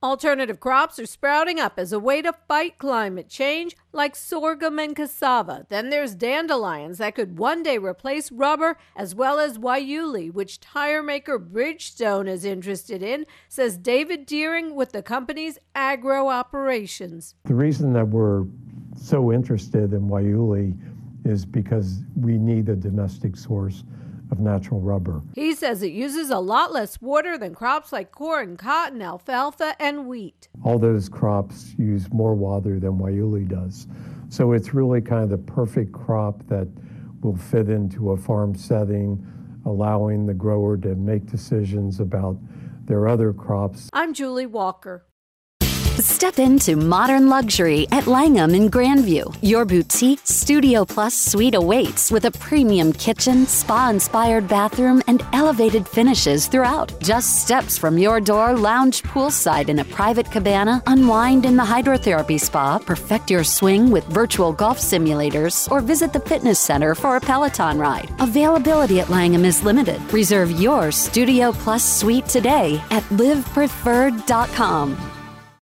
Alternative crops are sprouting up as a way to fight climate change, like sorghum and cassava. Then there's dandelions that could one day replace rubber, as well as waiuli, which tire maker Bridgestone is interested in, says David Deering with the company's agro operations. The reason that we're so interested in waiuli is because we need a domestic source of natural rubber. He says it uses a lot less water than crops like corn, cotton, alfalfa, and wheat. All those crops use more water than waiuli does. So it's really kind of the perfect crop that will fit into a farm setting, allowing the grower to make decisions about their other crops. I'm Julie Walker. Step into modern luxury at Langham in Grandview. Your boutique Studio Plus suite awaits with a premium kitchen, spa-inspired bathroom, and elevated finishes throughout. Just steps from your door, lounge poolside in a private cabana, unwind in the hydrotherapy spa, perfect your swing with virtual golf simulators, or visit the fitness center for a Peloton ride. Availability at Langham is limited. Reserve your Studio Plus suite today at livepreferred.com.